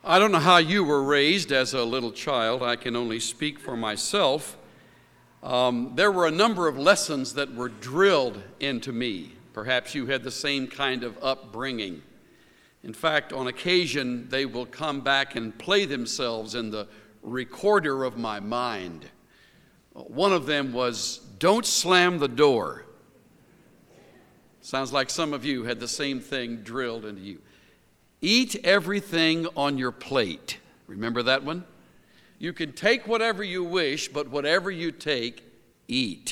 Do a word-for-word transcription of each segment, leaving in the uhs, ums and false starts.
I don't know how you were raised as a little child. I can only speak for myself. Um, there were a number of lessons that were drilled into me. Perhaps you had the same kind of upbringing. In fact, on occasion, they will come back and play themselves in the recorder of my mind. One of them was, "Don't slam the door." Sounds like some of you had the same thing drilled into you. Eat everything on your plate. Remember that one? You can take whatever you wish, but whatever you take, eat.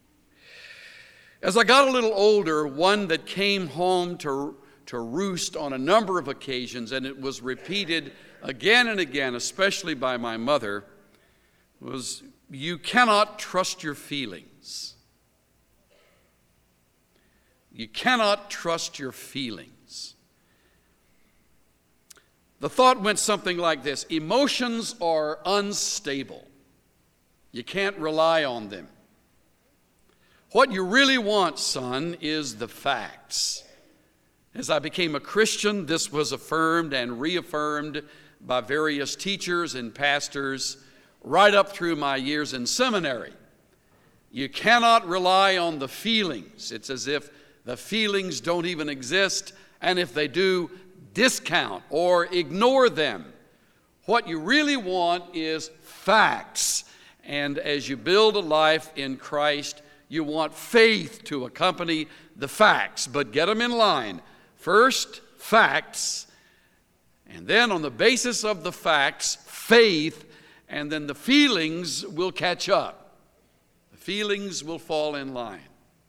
As I got a little older, one that came home to, to roost on a number of occasions, and it was repeated again and again, especially by my mother, was, "You cannot trust your feelings." You cannot trust your feelings. The thought went something like this: emotions are unstable. You can't rely on them. What you really want, son, is the facts. As I became a Christian, this was affirmed and reaffirmed by various teachers and pastors right up through my years in seminary. You cannot rely on the feelings. It's as if the feelings don't even exist, and if they do, discount or ignore them. What you really want is facts. And as you build a life in Christ, you want faith to accompany the facts, but get them in line. First, facts, and then on the basis of the facts, faith, and then the feelings will catch up. The feelings will fall in line.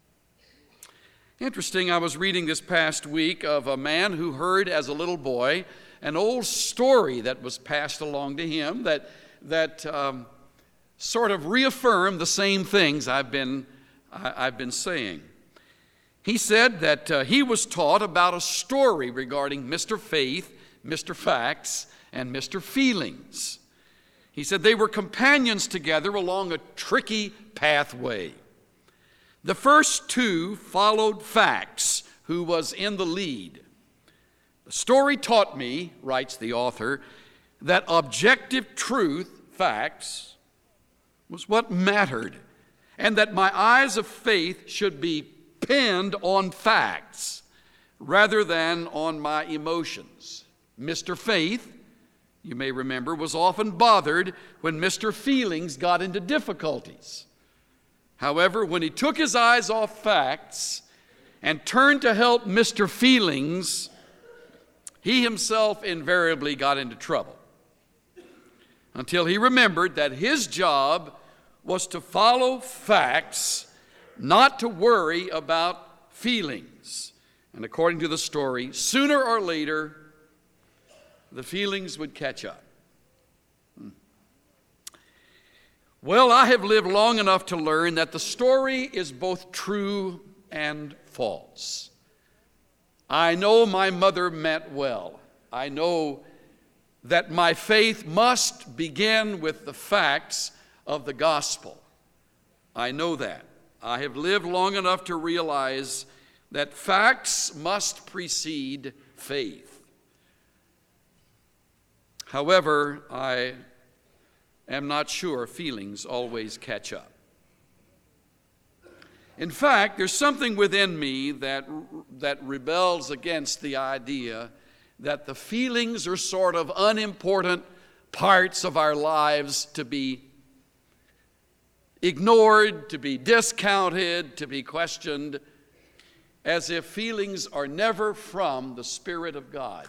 Interesting, I was reading this past week of a man who heard as a little boy an old story that was passed along to him that, that um, sort of reaffirmed the same things I've been, I, I've been saying. He said that uh, he was taught about a story regarding Mister Faith, Mister Facts, and Mister Feelings. He said they were companions together along a tricky pathway. The first two followed Facts, who was in the lead. The story taught me, writes the author, that objective truth, facts, was what mattered, and that my eyes of faith should be pinned on facts rather than on my emotions. Mister Faith, you may remember, was often bothered when Mister Feelings got into difficulties. However, when he took his eyes off facts and turned to help Mister Feelings, he himself invariably got into trouble until he remembered that his job was to follow facts, not to worry about feelings. And according to the story, sooner or later, the feelings would catch up. Hmm. Well, I have lived long enough to learn that the story is both true and false. I know my mother meant well. I know that my faith must begin with the facts of the gospel. I know that. I have lived long enough to realize that facts must precede faith. However, I am not sure feelings always catch up. In fact, there's something within me that, that rebels against the idea that the feelings are sort of unimportant parts of our lives to be ignored, to be discounted, to be questioned, as if feelings are never from the Spirit of God.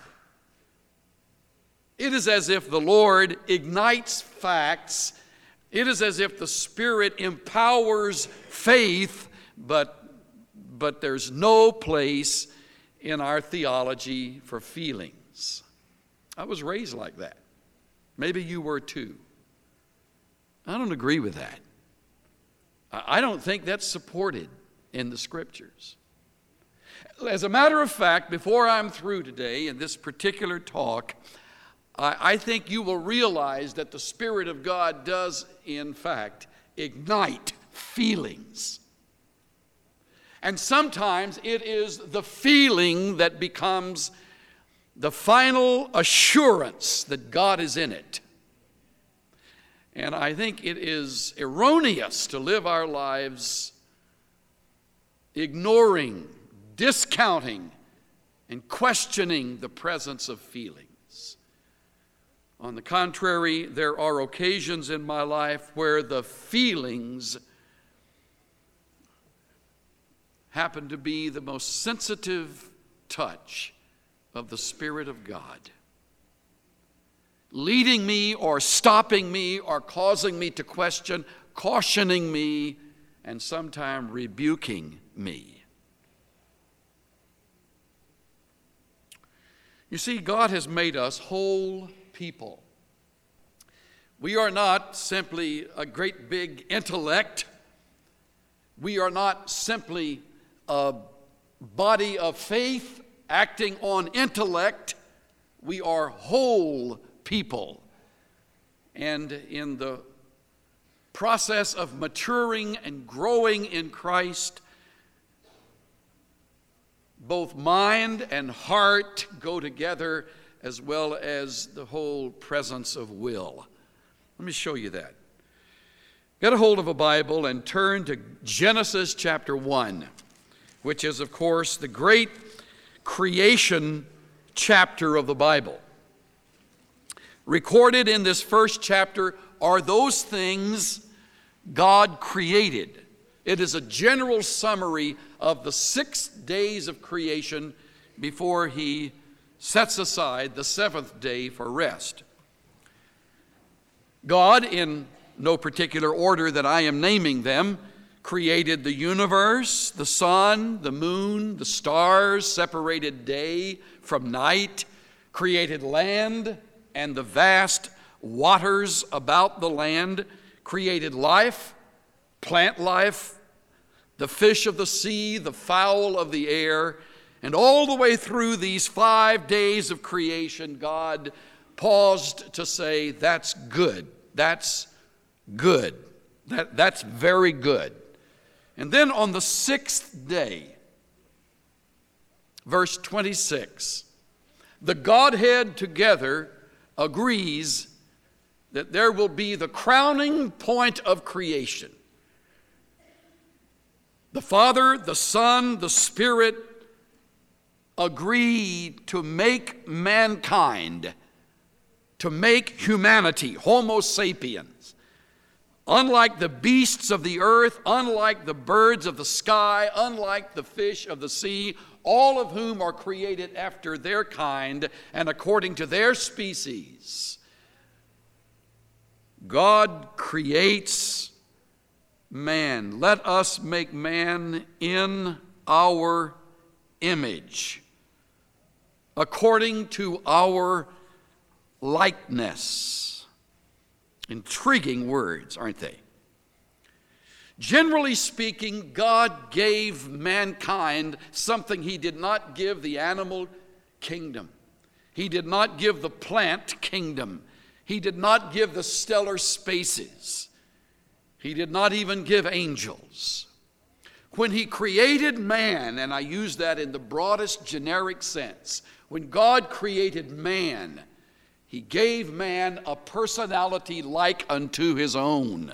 It is as if the Lord ignites facts. It is as if the Spirit empowers faith, but, but there's no place in our theology for feelings. I was raised like that. Maybe you were too. I don't agree with that. I don't think that's supported in the Scriptures. As a matter of fact, before I'm through today in this particular talk, I, I think you will realize that the Spirit of God does, in fact, ignite feelings. And sometimes it is the feeling that becomes the final assurance that God is in it. And I think it is erroneous to live our lives ignoring, discounting, and questioning the presence of feelings. On the contrary, there are occasions in my life where the feelings happen to be the most sensitive touch of the Spirit of God, leading me or stopping me or causing me to question, cautioning me, and sometimes rebuking me. You see, God has made us whole people. We are not simply a great big intellect. We are not simply a body of faith acting on intellect. We are whole people. And in the process of maturing and growing in Christ, both mind and heart go together, as well as the whole presence of will. Let me show you that. Get a hold of a Bible and turn to Genesis chapter one, which is, of course, the great creation chapter of the Bible. Recorded in this first chapter are those things God created. It is a general summary of the six days of creation before he sets aside the seventh day for rest. God, in no particular order that I am naming them, created the universe, the sun, the moon, the stars, separated day from night, created land and the vast waters about the land, created life, plant life, the fish of the sea, the fowl of the air, and all the way through these five days of creation, God paused to say, that's good, that's good, that, that's very good. And then on the sixth day, verse twenty-six, the Godhead together agrees that there will be the crowning point of creation. The Father, the Son, the Spirit agree to make mankind, to make humanity, Homo sapiens. Unlike the beasts of the earth, unlike the birds of the sky, unlike the fish of the sea, all of whom are created after their kind and according to their species, God creates man. Let us make man in our image, according to our likeness. Intriguing words, aren't they? Generally speaking, God gave mankind something he did not give the animal kingdom. He did not give the plant kingdom. He did not give the stellar spaces. He did not even give angels. When he created man, and I use that in the broadest generic sense, when God created man, he gave man a personality like unto his own.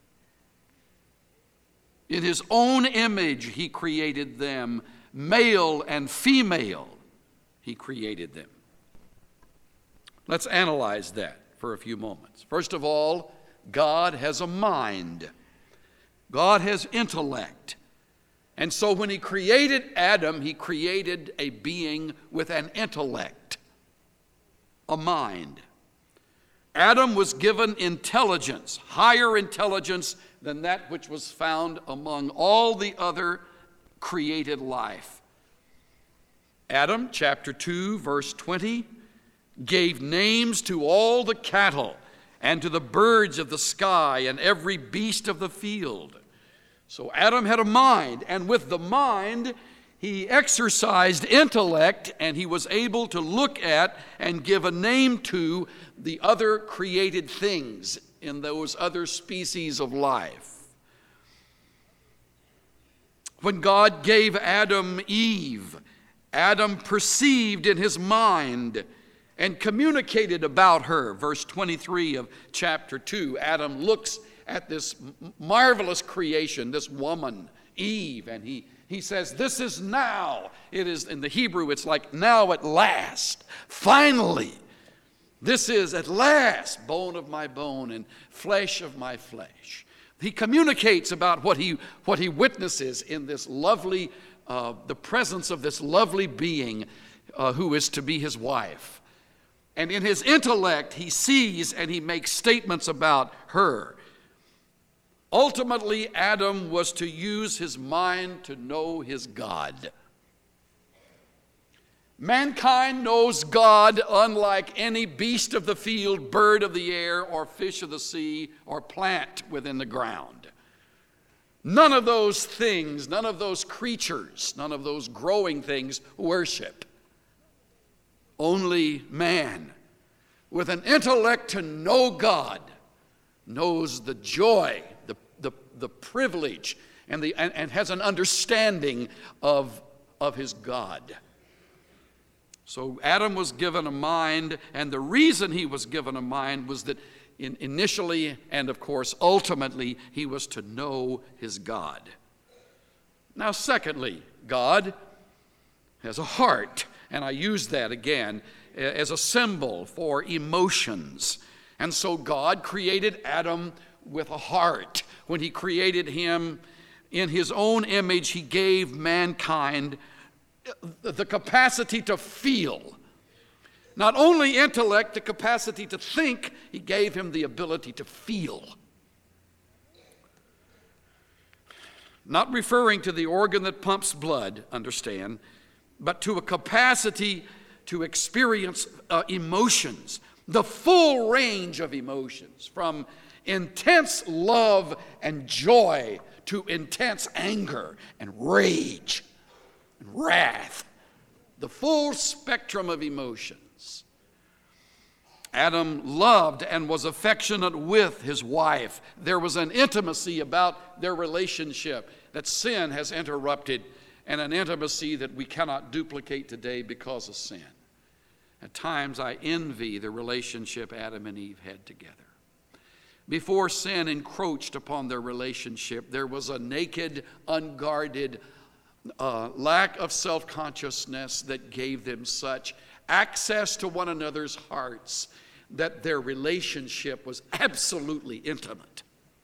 In his own image he created them, male and female he created them. Let's analyze that for a few moments. First of all, God has a mind. God has intellect. And so when he created Adam, he created a being with an intellect, a mind. Adam was given intelligence, higher intelligence than that which was found among all the other created life. Adam, chapter two, verse twenty, gave names to all the cattle and to the birds of the sky and every beast of the field. So Adam had a mind, and with the mind, he exercised intellect, and he was able to look at and give a name to the other created things in those other species of life. When God gave Adam Eve Adam perceived in his mind and communicated about her. Verse twenty-three of chapter two, Adam looks at this marvelous creation, this woman, Eve, and he, he says, this is now. It is, in the Hebrew, it's like now at last, finally. This is at last bone of my bone and flesh of my flesh. He communicates about what he, what he witnesses in this lovely, uh, the presence of this lovely being uh, who is to be his wife. And in his intellect, he sees and he makes statements about her. Ultimately, Adam was to use his mind to know his God. Mankind knows God unlike any beast of the field, bird of the air, or fish of the sea, or plant within the ground. None of those things, none of those creatures, none of those growing things worship. Only man, with an intellect to know God, knows the joy, the, the, the privilege, and, the, and, and has an understanding of, of his God. So Adam was given a mind, and the reason he was given a mind was that in initially and, of course, ultimately, he was to know his God. Now, secondly, God has a heart, and I use that again as a symbol for emotions. And so God created Adam with a heart. When he created him in his own image, he gave mankind the capacity to feel. Not only intellect, the capacity to think, he gave him the ability to feel. Not referring to the organ that pumps blood, understand, but to a capacity to experience uh, emotions, the full range of emotions, from intense love and joy to intense anger and rage and wrath, the full spectrum of emotions. Adam loved and was affectionate with his wife. There was an intimacy about their relationship that sin has interrupted, and an intimacy that we cannot duplicate today because of sin. At times I envy the relationship Adam and Eve had together. Before sin encroached upon their relationship, there was a naked, unguarded uh, lack of self-consciousness that gave them such access to one another's hearts that their relationship was absolutely intimate.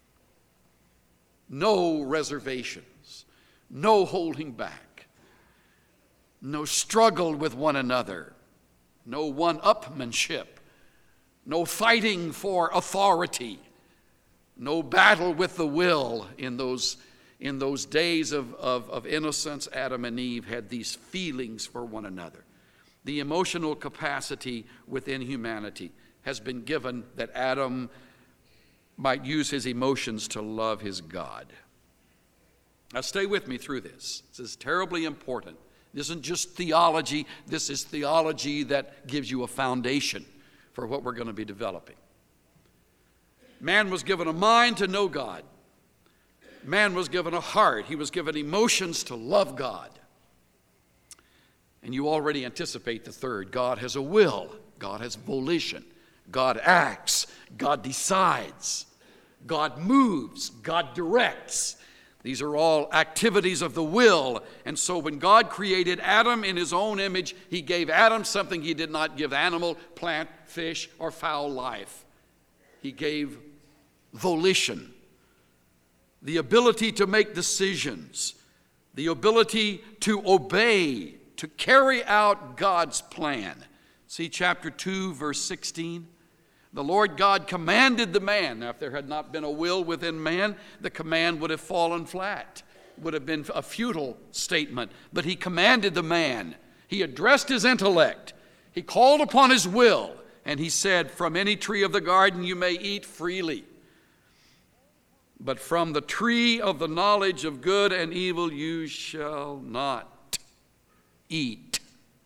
No reservations, no holding back, no struggle with one another, no one-upmanship, no fighting for authority, no battle with the will. In those, in those days of, of, of innocence, Adam and Eve had these feelings for one another. The emotional capacity within humanity has been given that Adam might use his emotions to love his God. Now stay with me through this. This is terribly important. This isn't just theology. This is theology that gives you a foundation for what we're going to be developing. Man was given a mind to know God. Man was given a heart. He was given emotions to love God. And you already anticipate the third. God has a will. God has volition. God acts. God decides. God moves. God directs. These are all activities of the will. And so when God created Adam in his own image, he gave Adam something he did not give animal, plant, fish, or fowl life. He gave volition, the ability to make decisions, the ability to obey, to carry out God's plan. See chapter two, verse sixteen. The Lord God commanded the man. Now, if there had not been a will within man, the command would have fallen flat, would have been a futile statement. But he commanded the man. He addressed his intellect. He called upon his will, and he said, "From any tree of the garden you may eat freely, but from the tree of the knowledge of good and evil you shall not eat.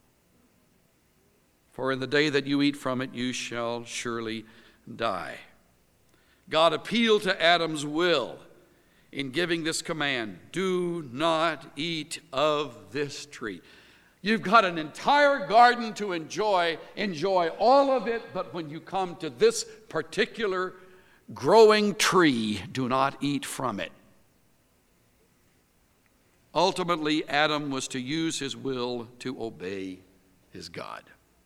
For in the day that you eat from it, you shall surely die." God appealed to Adam's will in giving this command: do not eat of this tree. You've got an entire garden to enjoy, enjoy all of it, but when you come to this particular growing tree, do not eat from it. Ultimately, Adam was to use his will to obey his God.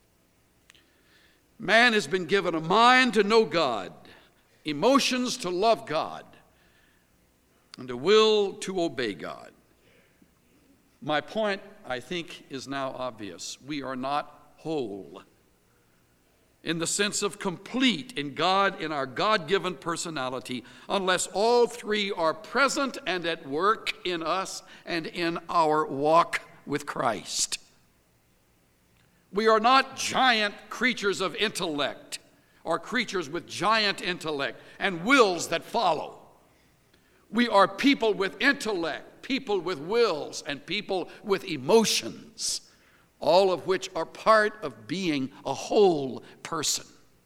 Man has been given a mind to know God, emotions to love God, and a will to obey God. My point, I think, is now obvious. We are not whole in the sense of complete in God, in our God-given personality, unless all three are present and at work in us and in our walk with Christ. We are not giant creatures of intellect or creatures with giant intellect and wills that follow. We are people with intellect, people with wills, and people with emotions, all of which are part of being a whole person.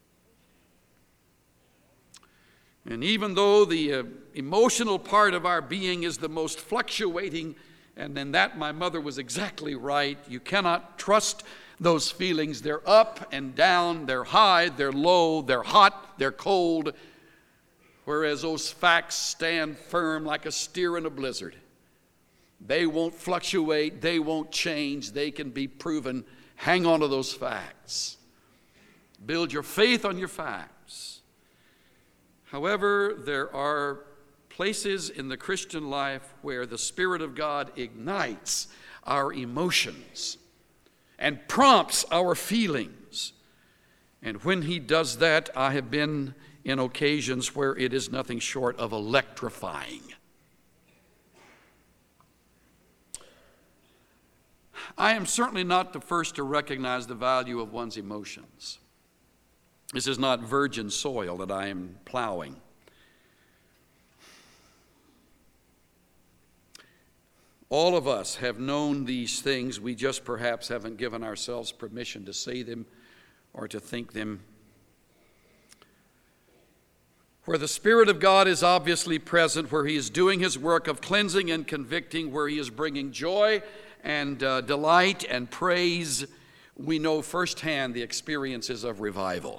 And even though the uh, emotional part of our being is the most fluctuating, and in that my mother was exactly right, you cannot trust those feelings. They're up and down, they're high, they're low, they're hot, they're cold, whereas those facts stand firm like a steer in a blizzard. They won't fluctuate, they won't change, they can be proven. Hang on to those facts. Build your faith on your facts. However, there are places in the Christian life where the Spirit of God ignites our emotions and prompts our feelings. And when he does that, I have been in occasions where it is nothing short of electrifying. I am certainly not the first to recognize the value of one's emotions. This is not virgin soil that I am plowing. All of us have known these things. We just perhaps haven't given ourselves permission to say them or to think them. Where the Spirit of God is obviously present, where he is doing his work of cleansing and convicting, where he is bringing joy and uh, delight and praise, we know firsthand the experiences of revival.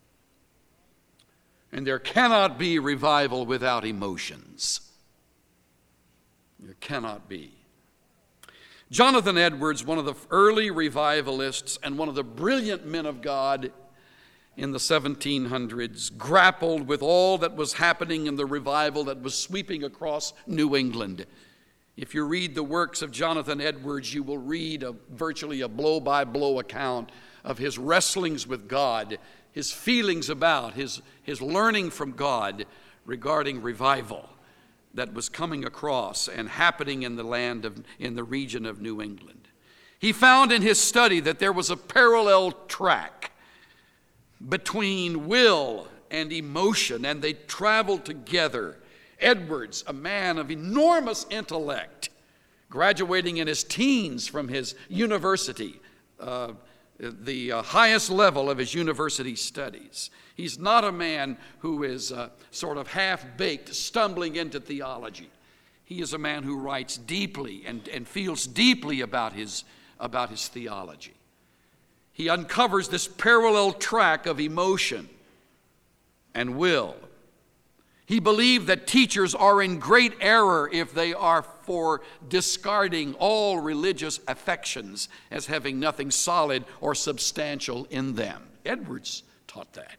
And there cannot be revival without emotions. There cannot be. Jonathan Edwards, one of the early revivalists and one of the brilliant men of God in the seventeen hundreds, grappled with all that was happening in the revival that was sweeping across New England. If you read the works of Jonathan Edwards, you will read a, virtually a blow-by-blow account of his wrestlings with God, his feelings about, his, his learning from God regarding revival that was coming across and happening in the land of, in the region of New England. He found in his study that there was a parallel track between will and emotion, and they traveled together. Edwards, a man of enormous intellect, graduating in his teens from his university, uh, the uh, highest level of his university studies. He's not a man who is uh, sort of half-baked, stumbling into theology. He is a man who writes deeply and, and feels deeply about his, about his theology. He uncovers this parallel track of emotion and will. He believed that teachers are in great error if they are for discarding all religious affections as having nothing solid or substantial in them. Edwards taught that.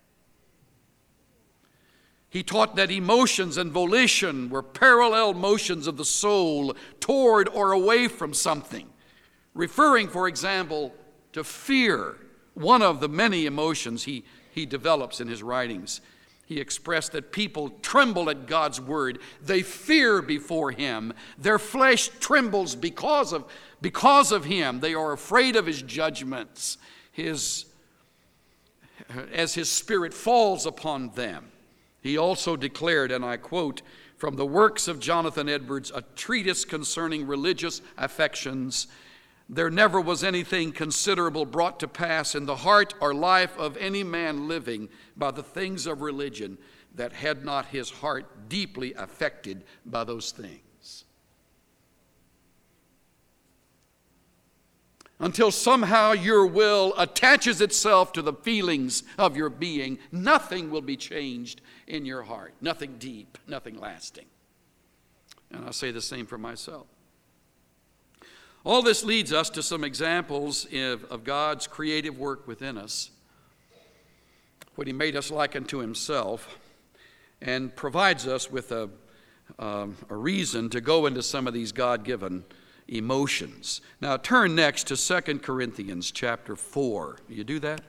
He taught that emotions and volition were parallel motions of the soul toward or away from something, referring, for example, to fear, one of the many emotions he, he develops in his writings. He expressed that people tremble at God's word. They fear before him. Their flesh trembles because of, because of him. They are afraid of his judgments, his, as his spirit falls upon them. He also declared, and I quote, from the works of Jonathan Edwards, a treatise concerning religious affections, there never was anything considerable brought to pass in the heart or life of any man living by the things of religion that had not his heart deeply affected by those things. until somehow your will attaches itself to the feelings of your being, nothing will be changed in your heart. Nothing deep, nothing lasting. And I'll say the same for myself. All this leads us to some examples of, of God's creative work within us, when He made us like unto Himself, and provides us with a, um, a reason to go into some of these God-given emotions. Now turn next to Second Corinthians chapter four. You do that?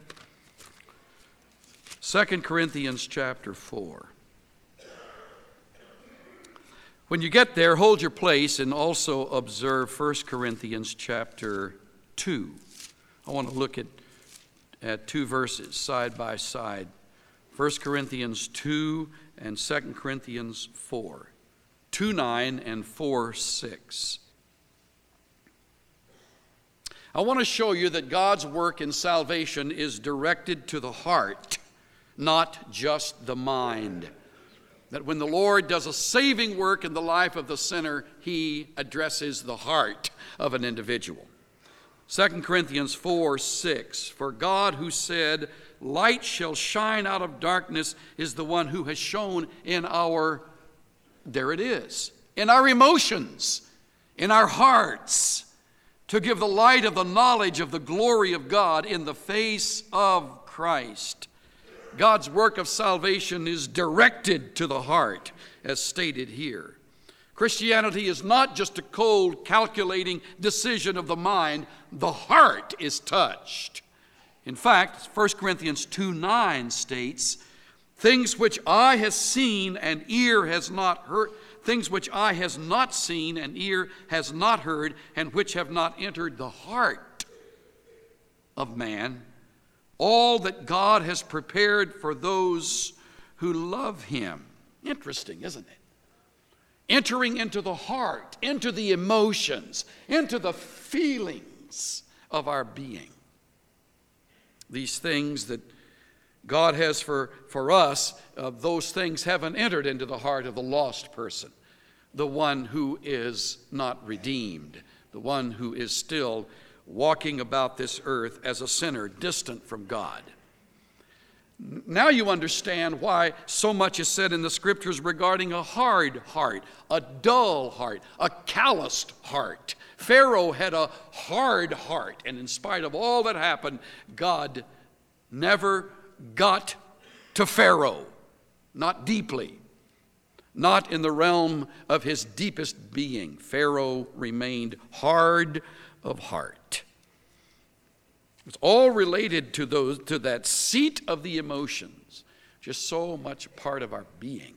Second Corinthians chapter four. When you get there, hold your place and also observe First Corinthians chapter two. I want to look at, at two verses side by side. First Corinthians two and Second Corinthians four. two nine and four six. I want to show you that God's work in salvation is directed to the heart, not just the mind. That when the Lord does a saving work in the life of the sinner, He addresses the heart of an individual. Second Corinthians four six, for God who said, light shall shine out of darkness, is the one who has shone in our, there it is, in our emotions, in our hearts, to give the light of the knowledge of the glory of God in the face of Christ. God's work of salvation is directed to the heart, as stated here. Christianity is not just a cold, calculating decision of the mind. The heart is touched. In fact, First Corinthians two nine states, things which eye has seen and ear has not heard, things which eye has not seen and ear has not heard, and which have not entered the heart of man, all that God has prepared for those who love Him. Interesting, isn't it? Entering into the heart, into the emotions, into the feelings of our being. These things that God has for, for us, uh, those things haven't entered into the heart of the lost person, the one who is not redeemed, the one who is still walking about this earth as a sinner, distant from God. Now you understand why so much is said in the Scriptures regarding a hard heart, a dull heart, a calloused heart. Pharaoh had a hard heart, and in spite of all that happened, God never got to Pharaoh, not deeply, not in the realm of his deepest being. Pharaoh remained hard of heart. It's all related to those, to that seat of the emotions, just so much a part of our being.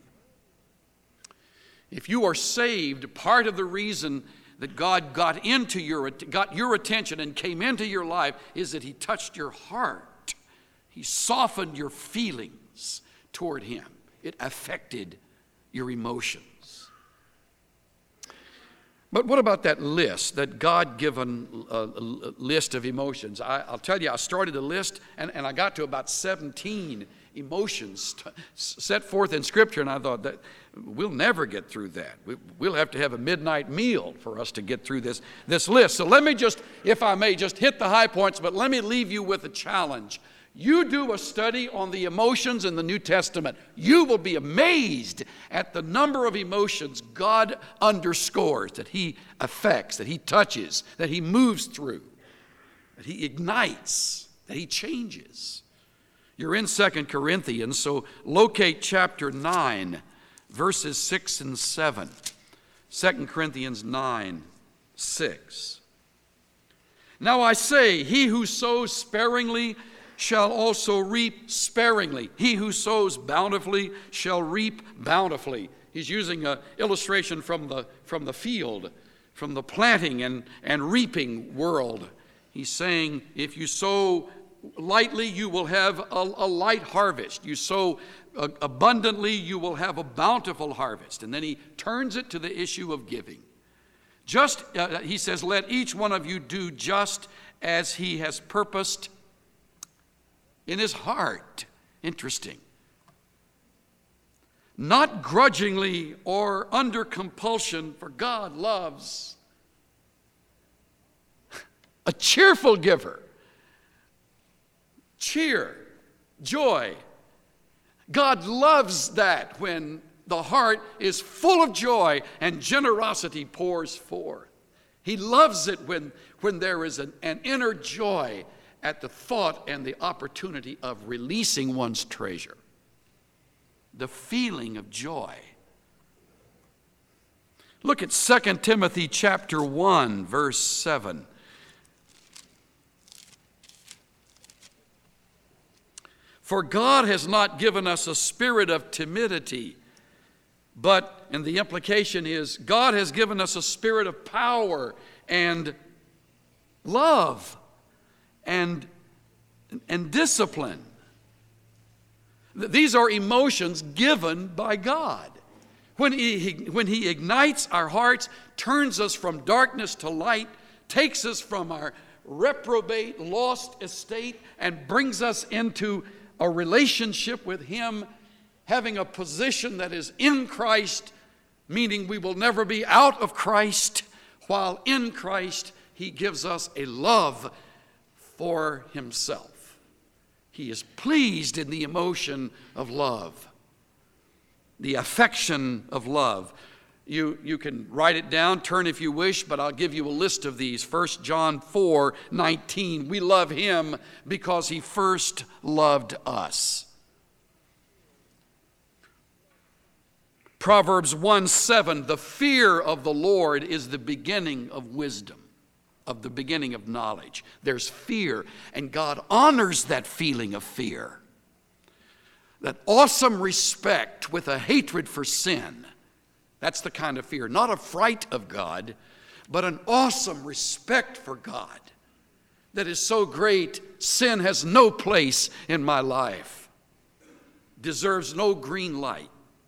If you are saved, part of the reason that God got into your got your attention and came into your life is that He touched your heart. He softened your feelings toward Him. It affected your emotions. But what about that list, that God-given uh, list of emotions? I, I'll tell you, I started a list, and, and I got to about seventeen emotions t- set forth in Scripture, and I thought that we'll never get through that. We, we'll have to have a midnight meal for us to get through this, this list. So let me just, if I may, just hit the high points, but let me leave you with a challenge. You do a study on the emotions in the New Testament. You will be amazed at the number of emotions God underscores, that He affects, that He touches, that He moves through, that He ignites, that He changes. You're in Second Corinthians, so locate chapter nine, verses six and seven. Second Corinthians nine, six. Now I say, he who sows sparingly shall also reap sparingly. He who sows bountifully shall reap bountifully. He's using an illustration from the, from the field, from the planting and, and reaping world. He's saying, if you sow lightly, you will have a, a light harvest. You sow uh, abundantly, you will have a bountiful harvest. And then he turns it to the issue of giving. Just, uh, he says, let each one of you do just as he has purposed in his heart. Interesting. Not grudgingly or under compulsion, for God loves a cheerful giver. Cheer, joy. God loves that when the heart is full of joy and generosity pours forth. He loves it when, when there is an, an inner joy at the thought and the opportunity of releasing one's treasure. The feeling of joy. Look at Second Timothy chapter one, verse seven. For God has not given us a spirit of timidity, but, and the implication is, God has given us a spirit of power and love and, and discipline. These are emotions given by God. When he, when he ignites our hearts, turns us from darkness to light, takes us from our reprobate, lost estate, and brings us into a relationship with Him, having a position that is in Christ, meaning we will never be out of Christ, while in Christ He gives us a love for Himself. He is pleased in the emotion of love, the affection of love. You, you can write it down, turn if you wish, but I'll give you a list of these. First John four nineteen, we love Him because He first loved us. Proverbs one seven, the fear of the Lord is the beginning of wisdom, of the beginning of knowledge. There's fear, and God honors that feeling of fear. That awesome respect with a hatred for sin. That's the kind of fear, not a fright of God, but an awesome respect for God that is so great, sin has no place in my life, deserves no green light.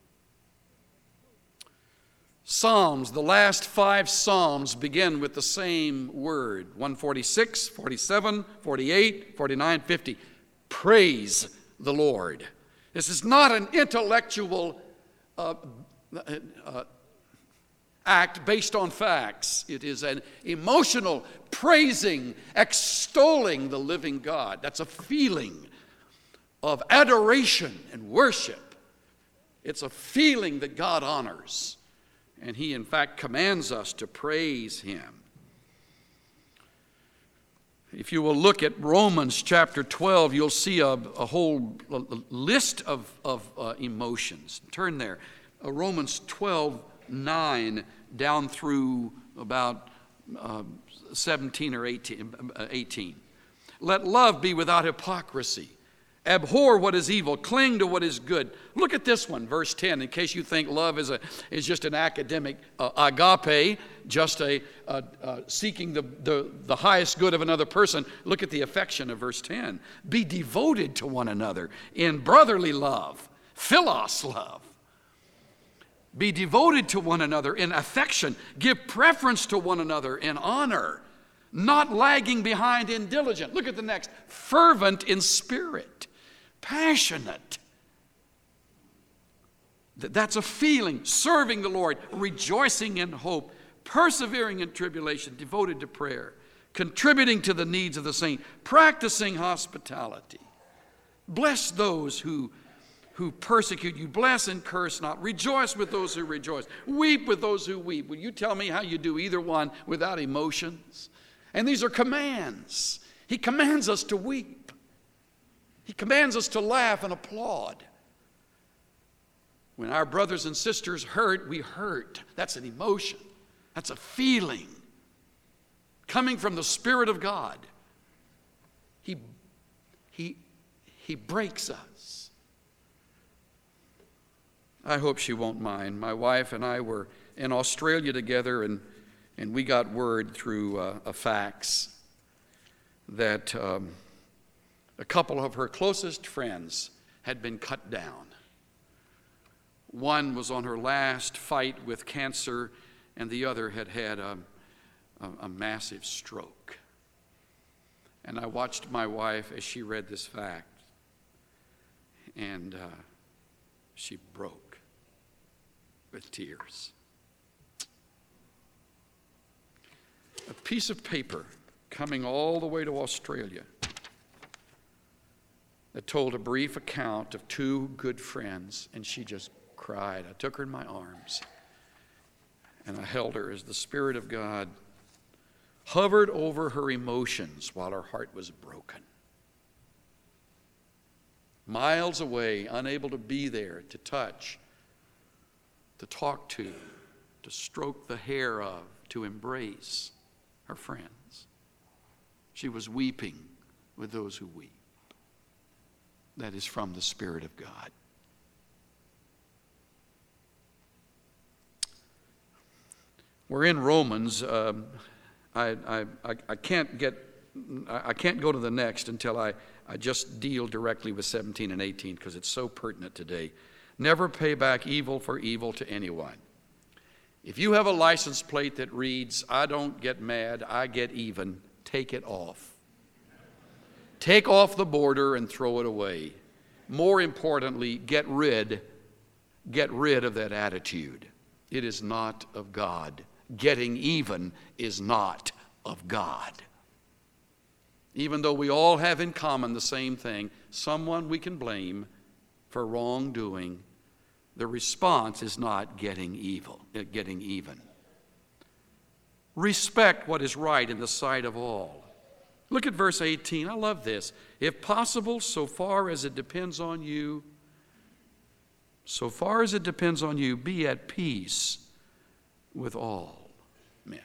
Psalms, the last five Psalms begin with the same word, one forty-six, forty-seven, forty-eight, forty-nine, fifty. Praise the Lord. This is not an intellectual uh, uh, act based on facts. It is an emotional praising, extolling the living God. That's a feeling of adoration and worship. It's a feeling that God honors. And He, in fact, commands us to praise Him. If you will look at Romans chapter twelve, you'll see a, a whole a list of, of uh, emotions. Turn there. Uh, Romans twelve nine down through about uh, seventeen or eighteen, uh, eighteen. Let love be without hypocrisy. Abhor what is evil, cling to what is good. Look at this one, verse ten, in case you think love is a is just an academic uh, agape, just a uh, uh, seeking the, the, the highest good of another person. Look at the affection of verse ten. Be devoted to one another in brotherly love, philos love. Be devoted to one another in affection. Give preference to one another in honor, not lagging behind in diligence. Look at the next. Fervent in spirit. Passionate. That's a feeling. Serving the Lord, rejoicing in hope, persevering in tribulation, devoted to prayer, contributing to the needs of the saint, practicing hospitality. Bless those who, who persecute you. Bless and curse not. Rejoice with those who rejoice. Weep with those who weep. Will you tell me how you do either one without emotions? And these are commands. He commands us to weep. He commands us to laugh and applaud. When our brothers and sisters hurt, we hurt. That's an emotion. That's a feeling coming from the Spirit of God. He, he, he breaks us. I hope she won't mind. My wife and I were in Australia together, and, and we got word through uh, a fax that um, a couple of her closest friends had been cut down. One was on her last fight with cancer, and the other had had a, a, a massive stroke. And I watched my wife as she read this fact, and uh, she broke with tears. A piece of paper coming all the way to Australia that told a brief account of two good friends, and she just cried. I took her in my arms, and I held her as the Spirit of God hovered over her emotions while her heart was broken. Miles away, unable to be there, to touch, to talk to, to stroke the hair of, to embrace her friends. She was weeping with those who weep. That is from the Spirit of God. We're in Romans. Um, I, I, I, I can't get, I can't go to the next until I, I just deal directly with seventeen and eighteen because it's so pertinent today. Never pay back evil for evil to anyone. If you have a license plate that reads, I don't get mad, I get even, take it off. Take off the border and throw it away. More importantly, get rid, get rid of that attitude. It is not of God. Getting even is not of God. Even though we all have in common the same thing, someone we can blame for wrongdoing, the response is not getting evil, getting even. Respect what is right in the sight of all. Look at verse eighteen. I love this. If possible, so far as it depends on you, so far as it depends on you, be at peace with all men.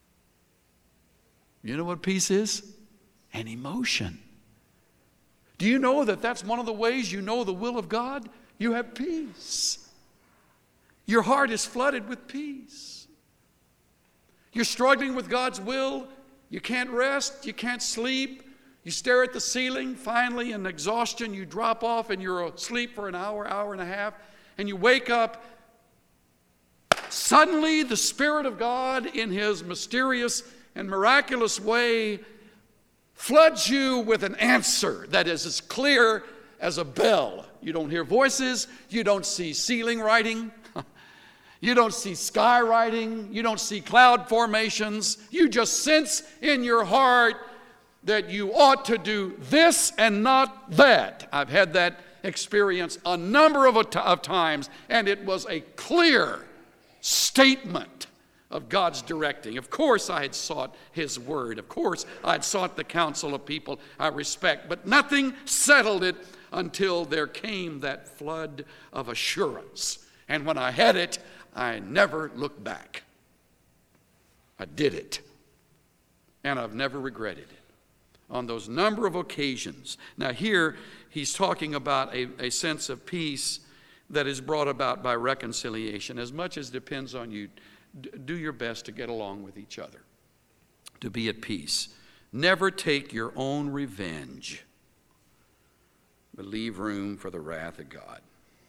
You know what peace is? An emotion. Do you know that that's one of the ways you know the will of God? You have peace. Your heart is flooded with peace. You're struggling with God's will. You can't rest. You can't sleep. You stare at the ceiling. Finally, in exhaustion, you drop off and you're asleep for an hour, hour and a half. And you wake up. Suddenly, the Spirit of God, in His mysterious and miraculous way, floods you with an answer that is as clear as a bell. You don't hear voices. You don't see ceiling writing. You don't see sky writing. You don't see cloud formations. You just sense in your heart that you ought to do this and not that. I've had that experience a number of, of times, and it was a clear statement of God's directing. Of course I had sought His word. Of course I had sought the counsel of people I respect, but nothing settled it until there came that flood of assurance. And when I had it, I never looked back. I did it. And I've never regretted it on those number of occasions. Now here he's talking about a, a sense of peace that is brought about by reconciliation. As much as depends on you, d- do your best to get along with each other, to be at peace. Never take your own revenge, but leave room for the wrath of God.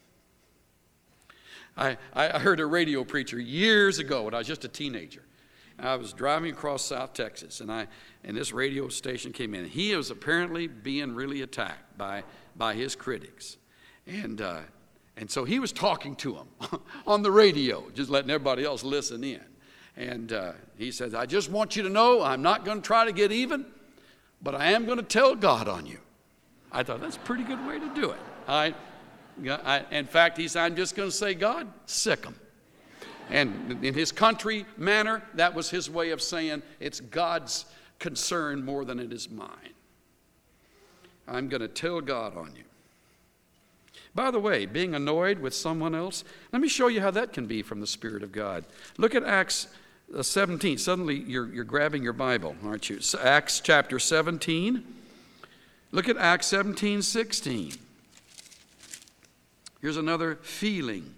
I, I heard a radio preacher years ago when I was just a teenager. I was driving across South Texas, and I and this radio station came in. He was apparently being really attacked by by his critics, and uh, and so he was talking to them on the radio, just letting everybody else listen in. And uh, he says, "I just want you to know, I'm not going to try to get even, but I am going to tell God on you." I thought that's a pretty good way to do it. I. I, in fact, he said, I'm just going to say, God, sick them. And in his country manner, that was his way of saying it's God's concern more than it is mine. I'm going to tell God on you. By the way, being annoyed with someone else, let me show you how that can be from the Spirit of God. Look at Acts seventeen. Suddenly you're, you're grabbing your Bible, aren't you? Acts chapter seventeen. Look at Acts seventeen, sixteen. Here's another feeling.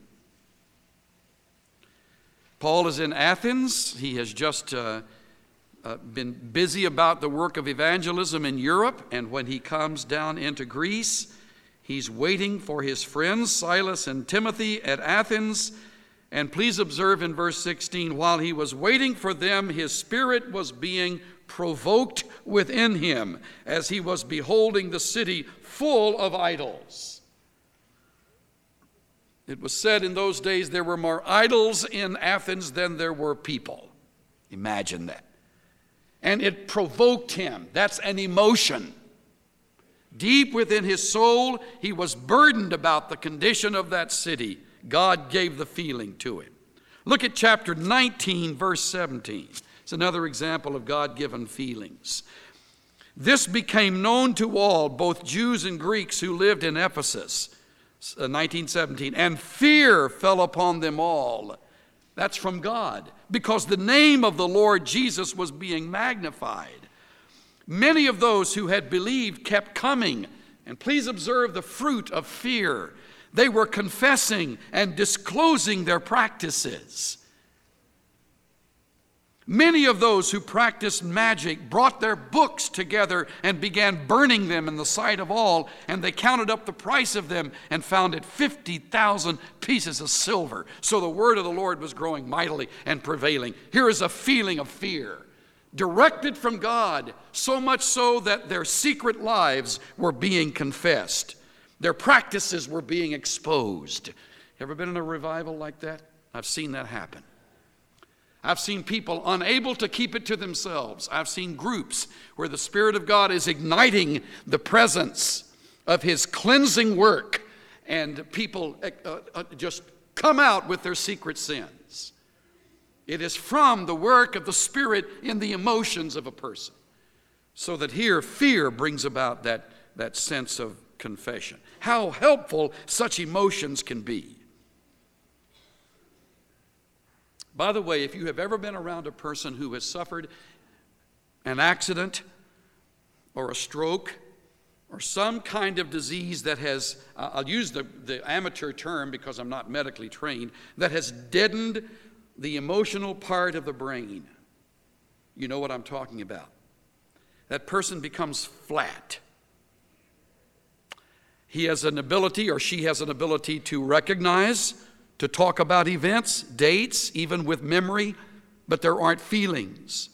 Paul is in Athens. He has just uh, uh, been busy about the work of evangelism in Europe. And when he comes down into Greece, he's waiting for his friends, Silas and Timothy, at Athens. And please observe in verse sixteen, while he was waiting for them, his spirit was being provoked within him as he was beholding the city full of idols. It was said in those days there were more idols in Athens than there were people. Imagine that. and it provoked him. That's an emotion. Deep within his soul, he was burdened about the condition of that city. God gave the feeling to him. Look at chapter nineteen, verse seventeen. It's another example of God-given feelings. This became known to all, both Jews and Greeks who lived in Ephesus, nineteen seventeen, and fear fell upon them all. That's from God, because the name of the Lord Jesus was being magnified. Many of those who had believed kept coming, and please observe the fruit of fear. They were confessing and disclosing their practices. Many of those who practiced magic brought their books together and began burning them in the sight of all, and they counted up the price of them and found it fifty thousand pieces of silver. So the word of the Lord was growing mightily and prevailing. Here is a feeling of fear, directed from God, so much so that their secret lives were being confessed. Their practices were being exposed. Ever been in a revival like that? I've seen that happen. I've seen people unable to keep it to themselves. I've seen groups where the Spirit of God is igniting the presence of His cleansing work, and people uh, uh, just come out with their secret sins. It is from the work of the Spirit in the emotions of a person. So that here, fear brings about that, that sense of confession. How helpful such emotions can be. By the way, if you have ever been around a person who has suffered an accident or a stroke or some kind of disease that has, uh, I'll use the, the amateur term because I'm not medically trained, that has deadened the emotional part of the brain, you know what I'm talking about. That person becomes flat. He has an ability, or she has an ability, to recognize, to talk about events, dates, even with memory, but there aren't feelings.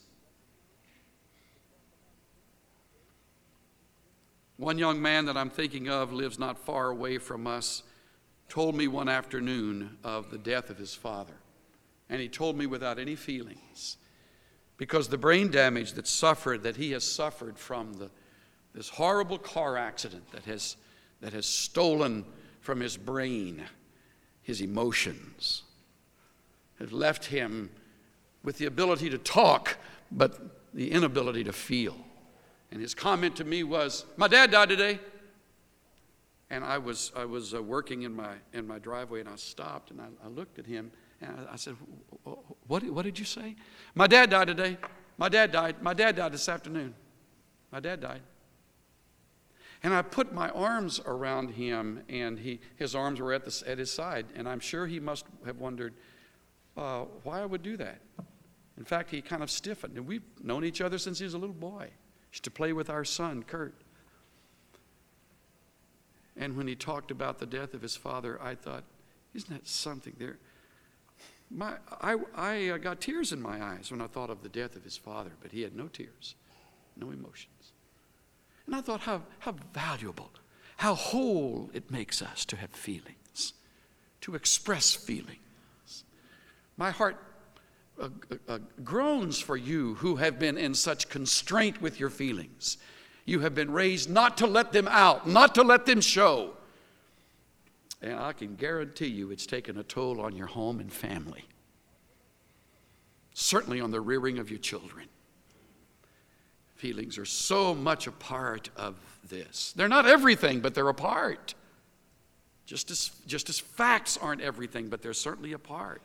One young man that I'm thinking of lives not far away from us, told me one afternoon of the death of his father. And he told me without any feelings, because the brain damage that suffered, that he has suffered from the, this horrible car accident that has, that has stolen from his brain his emotions, has left him with the ability to talk, but the inability to feel. And his comment to me was, "My dad died today." And I was I was uh, working in my in my driveway, and I stopped and I, I looked at him and I, I said, "What what did you say?" "My dad died today. My dad died. My dad died this afternoon. My dad died." And I put my arms around him, and he his arms were at the at his side, and I'm sure he must have wondered uh, why I would do that. In fact, he kind of stiffened, and we've known each other since he was a little boy. Used to play with our son, Kurt. And when he talked about the death of his father, I thought, isn't that something there? My, I, I got tears in my eyes when I thought of the death of his father, but he had no tears, no emotions. And I thought how, how valuable, how whole it makes us to have feelings, to express feelings. My heart Uh, uh, groans for you who have been in such constraint with your feelings. You have been raised not to let them out, not to let them show. And I can guarantee you it's taken a toll on your home and family. Certainly on the rearing of your children. Feelings are so much a part of this. They're not everything, but they're a part. Just as, just as facts aren't everything, but they're certainly a part.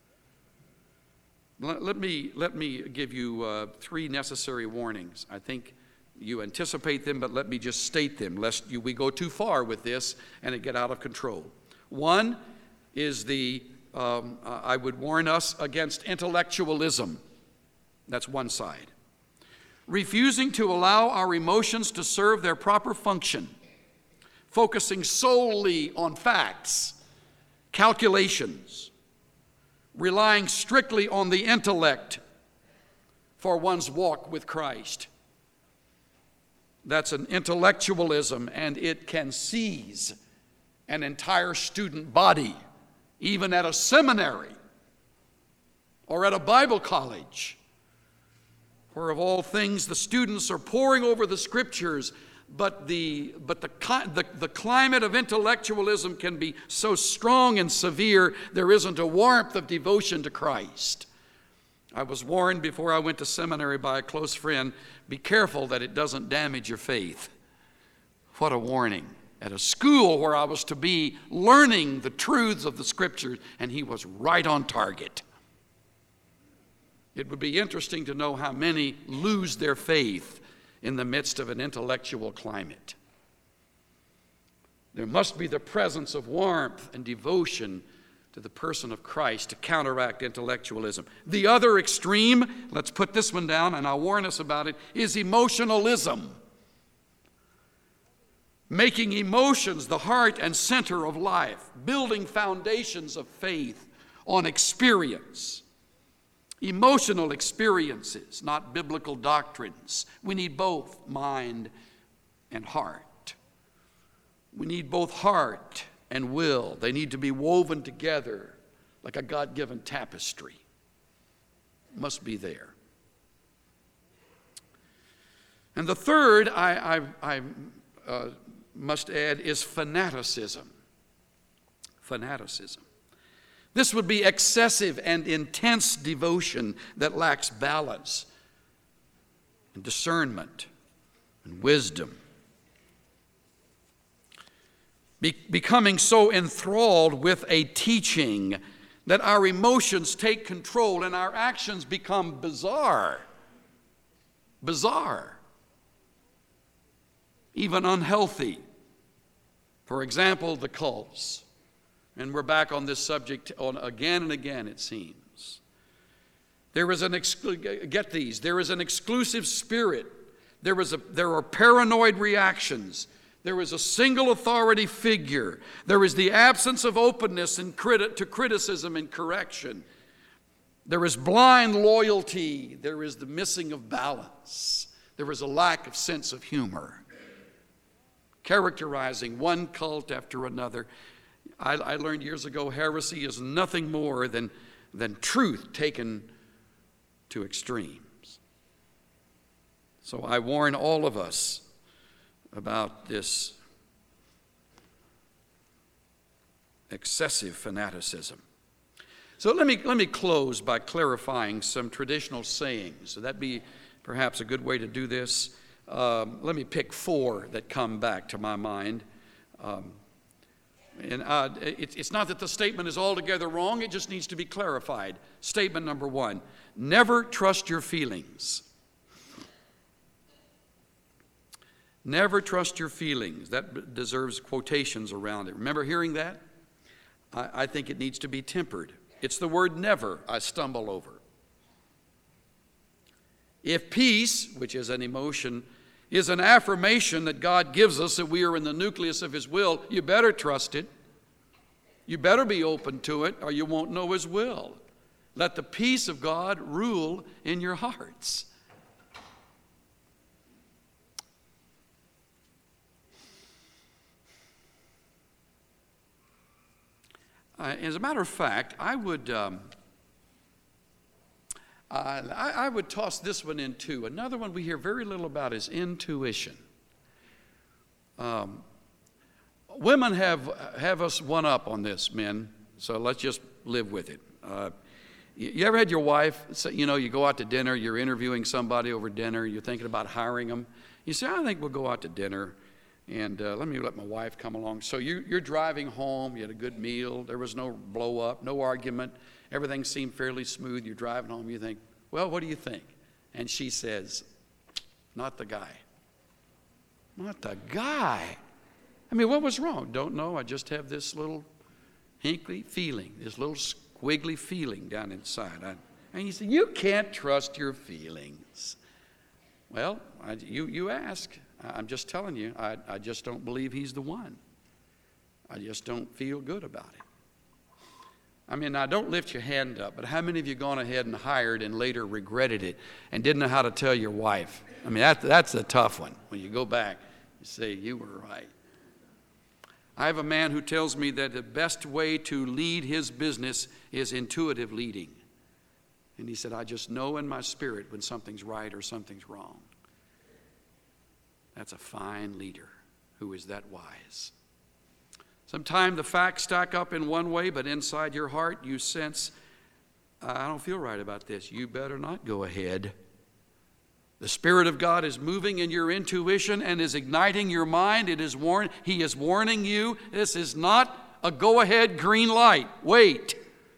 Let me, let me give you uh, three necessary warnings. I think you anticipate them, but let me just state them, lest you, we go too far with this and it get out of control. One is the, um, uh, I would warn us against intellectualism. That's one side. Refusing to allow our emotions to serve their proper function. Focusing solely on facts, calculations. Relying strictly on the intellect for one's walk with Christ. That's an intellectualism, and it can seize an entire student body, even at a seminary or at a Bible college. where of all things the students are poring over the Scriptures, but the, but the, the, the climate of intellectualism can be so strong and severe, there isn't a warmth of devotion to Christ. I was warned before I went to seminary by a close friend, be careful that it doesn't damage your faith. What a warning. At a school where I was to be learning the truths of the Scriptures, and he was right on target. It would be interesting to know how many lose their faith in the midst of an intellectual climate. There must be the presence of warmth and devotion to the person of Christ to counteract intellectualism. The other extreme, let's put this one down and I'll warn us about it, is emotionalism. Making emotions the heart and center of life, building foundations of faith on experience. Emotional experiences, not biblical doctrines. We need both mind and heart. We need both heart and will. They need to be woven together like a God-given tapestry. Must be there. And the third, I, I, I uh, must add, is fanaticism. Fanaticism. This would be excessive and intense devotion that lacks balance and discernment and wisdom. Be- becoming so enthralled with a teaching that our emotions take control and our actions become bizarre. Bizarre. Even unhealthy. For example, the cults. And we're back on this subject on again and again, it seems. There is an, exclu- get these, there is an exclusive spirit. There, is a, there are paranoid reactions. There is a single authority figure. There is the absence of openness and criti- to criticism and correction. There is blind loyalty. There is the missing of balance. There is a lack of sense of humor. Characterizing one cult after another. I, I learned years ago heresy is nothing more than, than truth taken to extremes. So I warn all of us about this excessive fanaticism. So let me, let me close by clarifying some traditional sayings. So that'd be perhaps a good way to do this. Um, let me pick four that come back to my mind. Um, And uh, it, it's not that the statement is altogether wrong, it just needs to be clarified. Statement number one, never trust your feelings. Never trust your feelings. That deserves quotations around it. Remember hearing that? I, I think it needs to be tempered. It's the word never I stumble over. If peace, which is an emotion, is an affirmation that God gives us that we are in the nucleus of His will, you better trust it. You better be open to it or you won't know His will. Let the peace of God rule in your hearts. Uh, as a matter of fact, I would... Um, Uh, I, I would toss this one in too. Another one we hear very little about is intuition. Um, women have have us one up on this, men. So let's just live with it. Uh, you, you ever had your wife say, you know, you go out to dinner, you're interviewing somebody over dinner, you're thinking about hiring them. You say, I think we'll go out to dinner, and uh, let me let my wife come along. So you, you're driving home. You had a good meal. There was no blow up, no argument. Everything seemed fairly smooth. You're driving home. You think, well, what do you think? And she says, not the guy. Not the guy. I mean, what was wrong? Don't know. I just have this little hinkly feeling, this little squiggly feeling down inside. I, and you say, you can't trust your feelings. Well, I, you, you ask. I'm just telling you, I, I just don't believe he's the one. I just don't feel good about it. I mean, now don't lift your hand up, but how many of you gone ahead and hired and later regretted it and didn't know how to tell your wife? I mean, that, that's a tough one. When you go back, you say, you were right. I have a man who tells me that the best way to lead his business is intuitive leading. And he said, I just know in my spirit when something's right or something's wrong. That's a fine leader who is that wise. Sometimes the facts stack up in one way, but inside your heart you sense, I don't feel right about this. You better not go ahead. The Spirit of God is moving in your intuition and is igniting your mind. It is warn- He is warning you. This is not a go-ahead green light. Wait.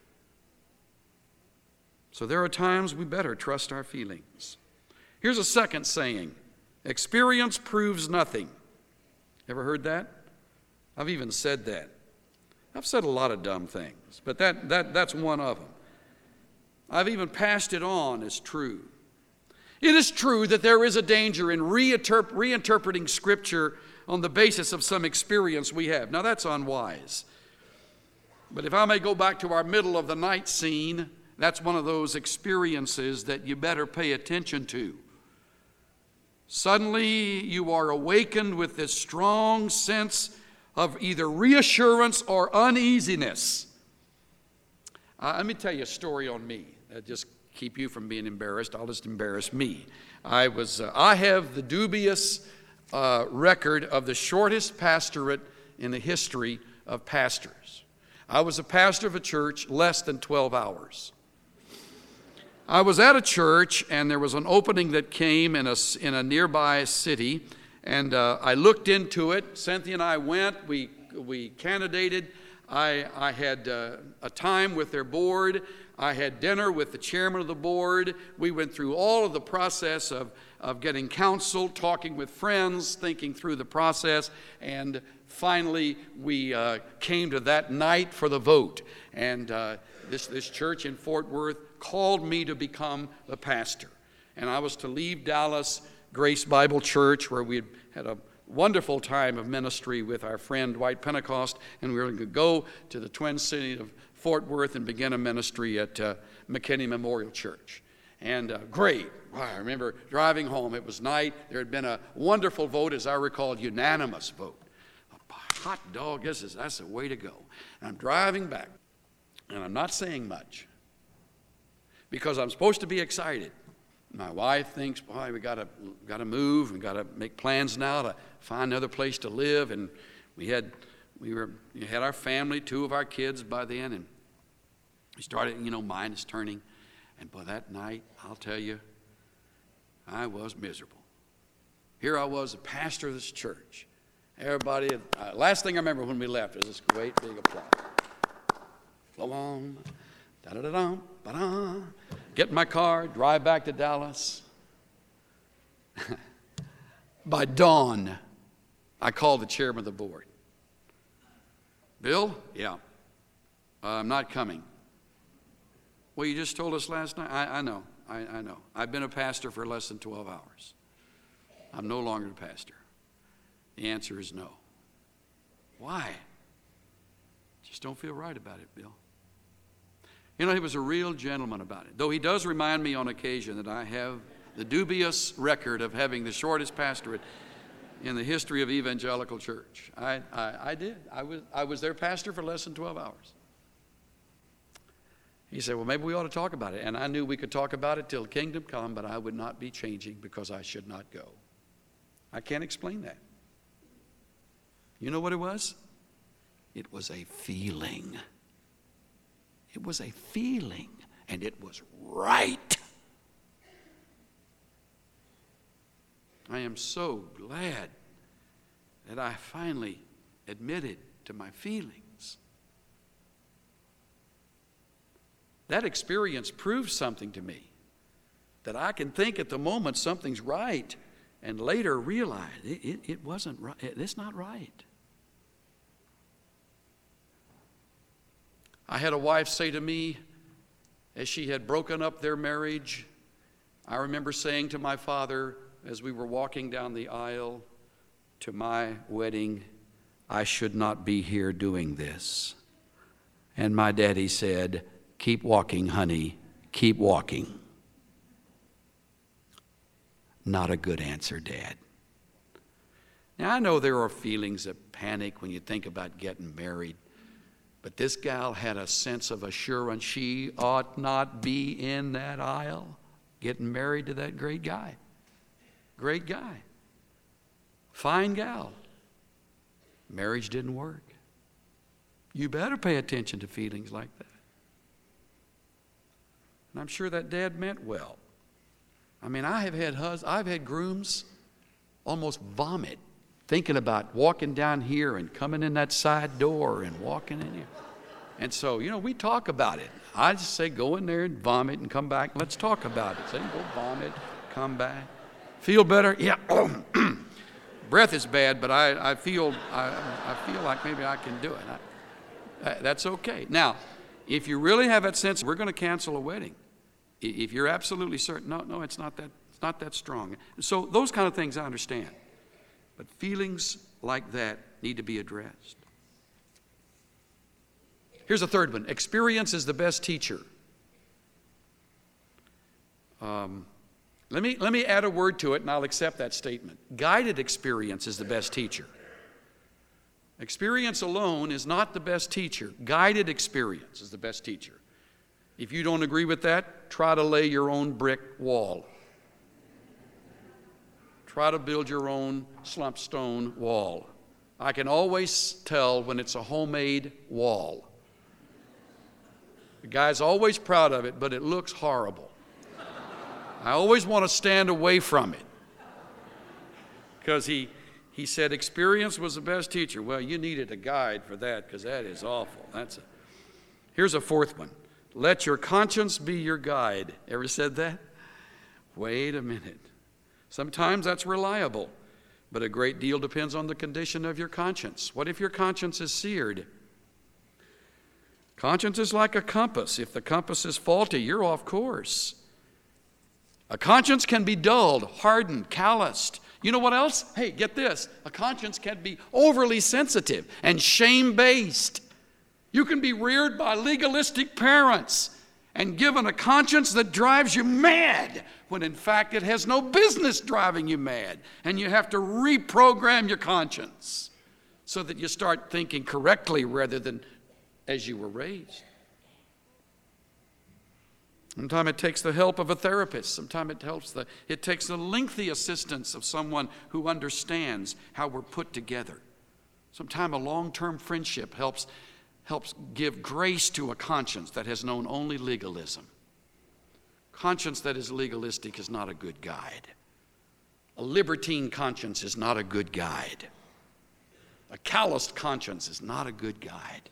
So there are times we better trust our feelings. Here's a second saying. Experience proves nothing. Ever heard that? I've even said that. I've said a lot of dumb things, but that, that, that's one of them. I've even passed it on as true. It is true that there is a danger in reinterp- reinterpreting Scripture on the basis of some experience we have. Now that's unwise. But if I may go back to our middle of the night scene, that's one of those experiences that you better pay attention to. Suddenly you are awakened with this strong sense of either reassurance or uneasiness. Uh, let me tell you a story on me. Uh, just keep you from being embarrassed. I'll just embarrass me. I was. Uh, I have the dubious uh, record of the shortest pastorate in the history of pastors. I was a pastor of a church less than twelve hours. I was at a church, and there was an opening that came in a, in a nearby city, and uh, I looked into it. Cynthia and I went. We, we candidated. I, I had uh, a time with their board. I had dinner with the chairman of the board. We went through all of the process of, of getting counsel, talking with friends, thinking through the process, and finally we uh, came to that night for the vote. And uh, this, this church in Fort Worth called me to become the pastor. And I was to leave Dallas Grace Bible Church, where we had had a wonderful time of ministry with our friend White Pentecost, and we were going to go to the Twin City of Fort Worth and begin a ministry at uh, McKinney Memorial Church. And uh, great. Wow, I remember driving home. It was night. There had been a wonderful vote, as I recall, unanimous vote. A hot dog, this is, that's the way to go. And I'm driving back, and I'm not saying much because I'm supposed to be excited. My wife thinks, boy, we gotta gotta move, we gotta make plans now to find another place to live. And we had we were we had our family, two of our kids by then, and we started, you know, mind is turning. And boy, that night, I'll tell you, I was miserable. Here I was, the pastor of this church. Everybody, uh, last thing I remember when we left was this great big applause. Flow on, da-da-da-dum, ba-da. Get in my car, drive back to Dallas. By dawn, I called the chairman of the board. Bill? Yeah. Uh, I'm not coming. Well, you just told us last night. I, I know. I, I know. I've been a pastor for less than twelve hours. I'm no longer a pastor. The answer is no. Why? Just don't feel right about it, Bill. You know, he was a real gentleman about it. Though he does remind me on occasion that I have the dubious record of having the shortest pastorate in the history of evangelical church. I, I, I did. I was, I was their pastor for less than twelve hours. He said, well, maybe we ought to talk about it. And I knew we could talk about it till kingdom come, but I would not be changing because I should not go. I can't explain that. You know what it was? It was a feeling. It was a feeling, and it was right. I am so glad that I finally admitted to my feelings. That experience proves something to me, that I can think at the moment something's right and later realize it, it, it wasn't right. It's not right. I had a wife say to me, as she had broken up their marriage, I remember saying to my father as we were walking down the aisle to my wedding, I should not be here doing this. And my daddy said, keep walking, honey, keep walking. Not a good answer, Dad. Now, I know there are feelings of panic when you think about getting married. But this gal had a sense of assurance she ought not be in that aisle getting married to that great guy. Great guy. Fine gal. Marriage didn't work. You better pay attention to feelings like that. And I'm sure that dad meant well. I mean, I have had hus- I've had grooms almost vomit thinking about walking down here and coming in that side door and walking in here. And so, you know, we talk about it. I just say go in there and vomit and come back. Let's talk about it. Say go vomit, come back. Feel better? Yeah. Breath is bad, but I, I feel I, I feel like maybe I can do it. I, I, that's okay. Now, if you really have that sense, we're going to cancel a wedding. If you're absolutely certain, no, no, it's not that, it's not that strong. So those kind of things I understand. But feelings like that need to be addressed. Here's a third one. Experience is the best teacher. Um, let me, let me add a word to it, and I'll accept that statement. Guided experience is the best teacher. Experience alone is not the best teacher. Guided experience is the best teacher. If you don't agree with that, try to lay your own brick wall. Try to build your own slump stone wall. I can always tell when it's a homemade wall. The guy's always proud of it, but it looks horrible. I always want to stand away from it. Because he, he said experience was the best teacher. Well, you needed a guide for that because that is awful. That's a, here's a fourth one. Let your conscience be your guide. Ever said that? Wait a minute. Sometimes that's reliable, but a great deal depends on the condition of your conscience. What if your conscience is seared? Conscience is like a compass. If the compass is faulty, you're off course. A conscience can be dulled, hardened, calloused. You know what else? Hey, get this. A conscience can be overly sensitive and shame-based. You can be reared by legalistic parents and given a conscience that drives you mad, when in fact it has no business driving you mad. And you have to reprogram your conscience so that you start thinking correctly rather than as you were raised. Sometimes it takes the help of a therapist. Sometimes it helps the, it takes the lengthy assistance of someone who understands how we're put together. Sometimes a long-term friendship helps, helps give grace to a conscience that has known only legalism. Conscience that is legalistic is not a good guide. A libertine conscience is not a good guide. A calloused conscience is not a good guide.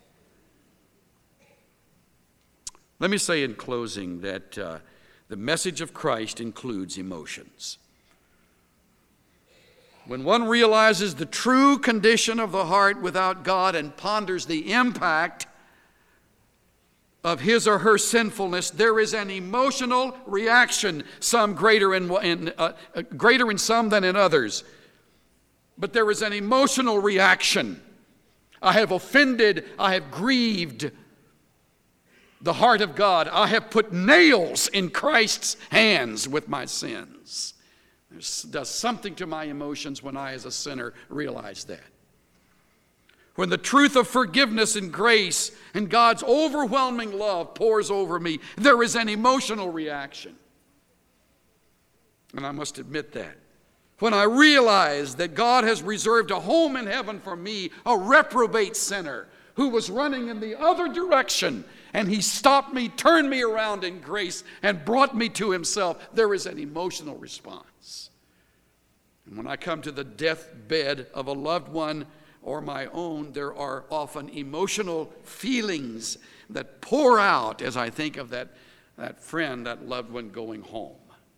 Let me say in closing that uh, the message of Christ includes emotions. When one realizes the true condition of the heart without God and ponders the impact of his or her sinfulness, there is an emotional reaction, some greater in, in uh, greater in some than in others. But there is an emotional reaction. I have offended, I have grieved the heart of God. I have put nails in Christ's hands with my sins. It does something to my emotions when I as a sinner realize that. When the truth of forgiveness and grace and God's overwhelming love pours over me, there is an emotional reaction. And I must admit that. When I realize that God has reserved a home in heaven for me, a reprobate sinner who was running in the other direction, and he stopped me, turned me around in grace, and brought me to himself, there is an emotional response. And when I come to the deathbed of a loved one or my own, there are often emotional feelings that pour out as I think of that, that friend, that loved one going home.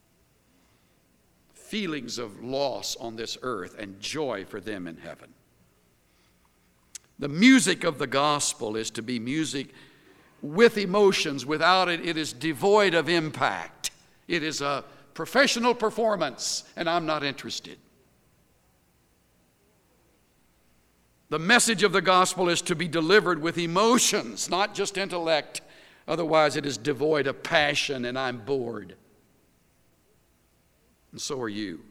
Feelings of loss on this earth and joy for them in heaven. The music of the gospel is to be music with emotions. Without it, it is devoid of impact. It is a professional performance, and I'm not interested. The message of the gospel is to be delivered with emotions, not just intellect. Otherwise, it is devoid of passion, and I'm bored. And so are you.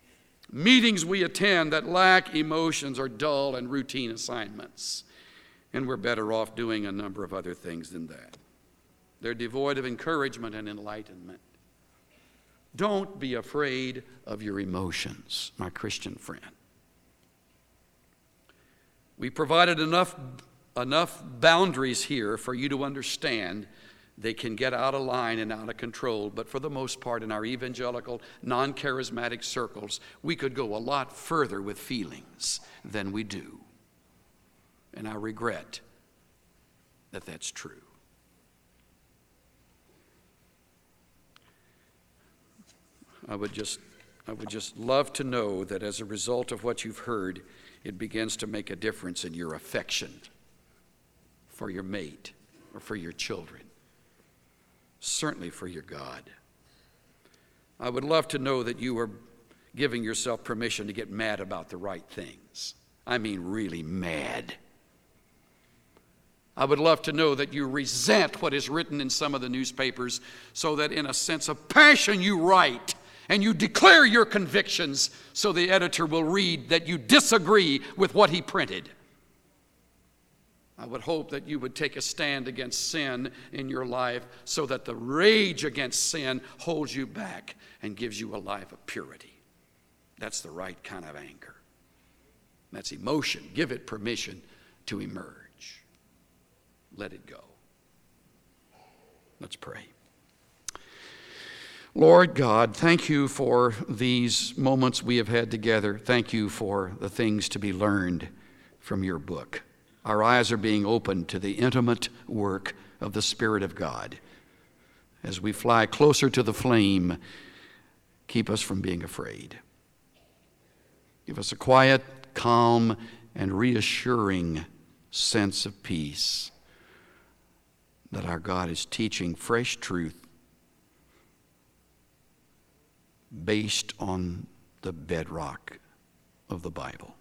Meetings we attend that lack emotions are dull and routine assignments. And we're better off doing a number of other things than that. They're devoid of encouragement and enlightenment. Don't be afraid of your emotions, my Christian friend. We provided enough, enough boundaries here for you to understand they can get out of line and out of control, but for the most part in our evangelical, non-charismatic circles, we could go a lot further with feelings than we do. And I regret that that's true. I would just, I would just love to know that as a result of what you've heard, it begins to make a difference in your affection for your mate or for your children. Certainly for your God. I would love to know that you are giving yourself permission to get mad about the right things. I mean really mad. I would love to know that you resent what is written in some of the newspapers so that in a sense of passion you write and you declare your convictions so the editor will read that you disagree with what he printed. I would hope that you would take a stand against sin in your life so that the rage against sin holds you back and gives you a life of purity. That's the right kind of anger. That's emotion. Give it permission to emerge. Let it go. Let's pray. Lord God, thank you for these moments we have had together. Thank you for the things to be learned from your book. Our eyes are being opened to the intimate work of the Spirit of God. As we fly closer to the flame, keep us from being afraid. Give us a quiet, calm, and reassuring sense of peace that our God is teaching fresh truth based on the bedrock of the Bible.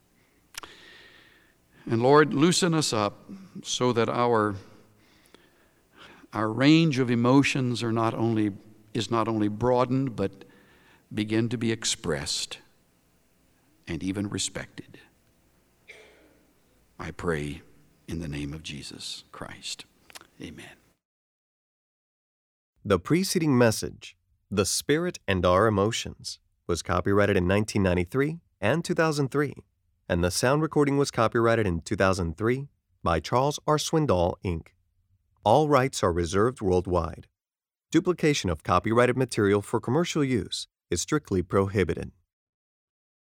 And Lord, loosen us up so that our, our range of emotions are not only, is not only broadened, but begin to be expressed and even respected. I pray in the name of Jesus Christ. Amen. The preceding message, The Spirit and Our Emotions, was copyrighted in nineteen ninety-three and two thousand three. And the sound recording was copyrighted in two thousand three by Charles R. Swindoll, Incorporated. All rights are reserved worldwide. Duplication of copyrighted material for commercial use is strictly prohibited.